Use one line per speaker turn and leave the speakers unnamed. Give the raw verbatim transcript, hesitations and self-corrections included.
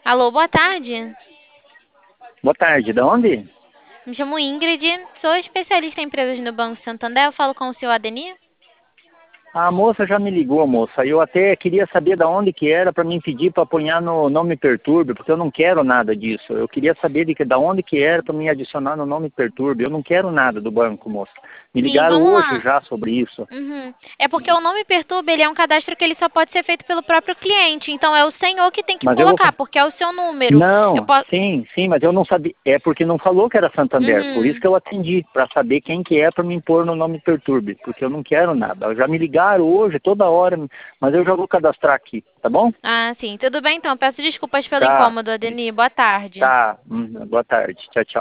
Alô, boa tarde.
Boa tarde, da onde?
Me chamo Ingrid, sou especialista em empresas no Banco Santander. Eu falo com o senhor Adenir?
A moça já me ligou, moça. Eu até queria saber da onde que era para me pedir para apanhar no Não Me Perturbe, porque eu não quero nada disso. Eu queria saber de que, da onde que era para me adicionar no Não Me Perturbe. Eu não quero nada do banco, moça. Me
Sim,
ligaram
vamos
hoje
lá.
já sobre isso.
Uhum. É porque o Não Me Perturbe, ele é um cadastro que ele só pode ser feito pelo próprio cliente. Então é o senhor que tem que
Mas eu vou...
colocar,
fa-
porque é o seu número. Eu
Não,
posso...
sim, sim, mas eu não sabia. É porque não falou que era Santander. Por isso
Uhum.
que eu atendi, para saber quem que é para me pôr no Não Me Perturbe. Porque eu não quero nada. Já me ligaram hoje, toda hora, mas eu já vou cadastrar aqui, tá bom?
Ah, sim. Tudo bem, então. Peço desculpas pelo
Tá,
incômodo, Adenir. Boa tarde.
tá. Hum, boa tarde. Tchau, tchau.